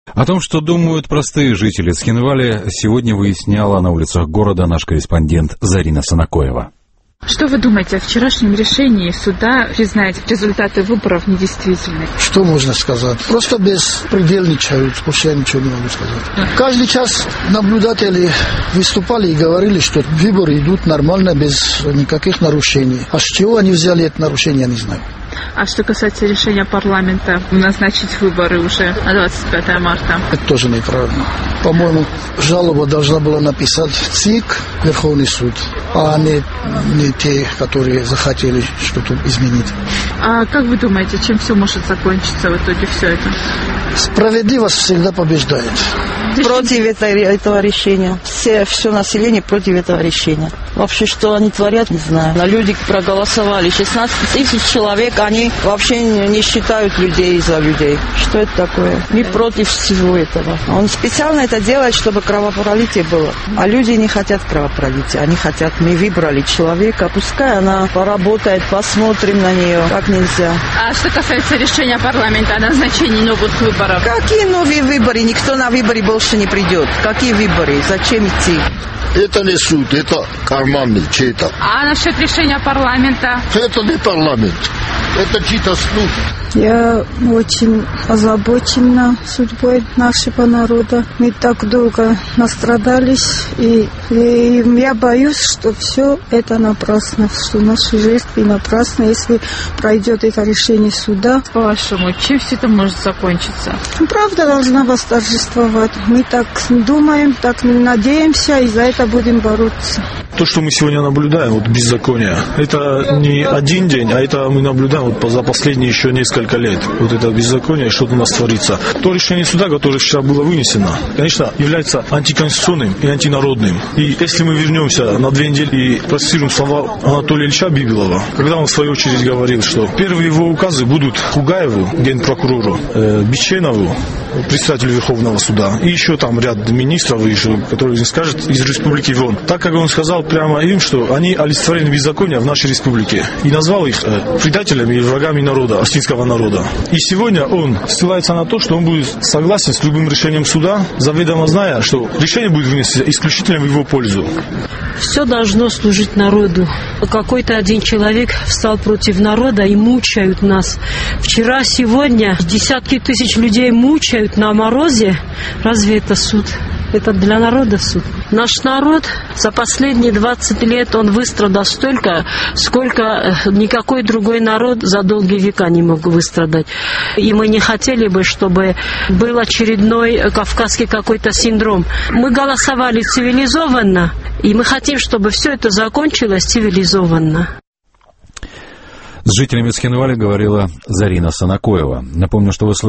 О том, что думают простые жители Цхинвали, сегодня выясняла на улицах города наш корреспондент Зарина Санакоева. Что вы думаете о вчерашнем решении суда признать результаты выборов недействительными? Что можно сказать? Просто беспредельничают, больше я ничего не могу сказать. Каждый час наблюдатели выступали и говорили, что выборы идут нормально, без никаких нарушений. А с чего они взяли это нарушение, я не знаю. А что касается решения парламента назначить выборы уже на 25 марта? Это тоже неправильно. По-моему, жалоба должна была написать ЦИК, Верховный суд, а не те, которые захотели что-то изменить. А как вы думаете, чем все может закончиться в итоге все это? Справедливость всегда побеждает. Против этого решения. Все население против этого решения. Вообще, что они творят, не знаю. Но люди проголосовали. 16 тысяч человек, они вообще не считают людей за людей. Что это такое? Мы против всего этого. Он специально это делает, чтобы кровопролитие было. А люди не хотят кровопролития. Они хотят, мы выбрали человека, пускай она поработает, посмотрим на нее, как нельзя. А что касается решения парламента о назначении новых выборов? Какие новые выборы? Никто на выборы больше не придет. Какие выборы? Зачем идти? Это не суд, это карманный чей-то. А насчет решения парламента? Это не парламент, это чей-то суд. Я очень озабочена судьбой нашего народа. Мы так долго настрадались, и я боюсь, что все это напрасно, что наши жертвы напрасно, если пройдет это решение суда. По-вашему, чем все это может закончиться? Правда должна восторжествовать. Мы так думаем, так надеемся, и за это будем бороться. То, что мы сегодня наблюдаем, вот беззаконие, это не один день, а это мы наблюдаем вот за последние еще несколько лет. Вот это беззаконие, что у нас творится. То решение суда, которое вчера было вынесено, конечно, является антиконституционным и антинародным. И если мы вернемся на 2 недели и процитируем слова Анатолия Ильича Бибилова, когда он в свою очередь говорил, что первые его указы будут Хугаеву, генпрокурору, Биченову, председателю Верховного суда, и еще там ряд министров, которые скажут из республики ВОН. Так как он сказал прямо им, что они олицетворение беззакония в нашей республике, и назвал их предателями и врагами народа, осетинского народа. И сегодня он ссылается на то, что он будет согласен с любым решением суда, заведомо зная, что решение будет вынесено исключительно в его пользу. Все должно служить народу. Какой-то один человек встал против народа и мучают нас. Вчера, сегодня десятки тысяч людей мучают на морозе. Разве это суд? Это для народа суд. Наш народ за последние 20 лет он выстрадал столько, сколько никакой другой народ за долгие века не мог выстрадать. И мы не хотели бы, чтобы был очередной кавказский какой-то синдром. Мы голосовали цивилизованно, и мы хотим, чтобы все это закончилось цивилизованно. С жителями Цхинвали говорила Зарина Санакоева. Напомню, что вы слушаете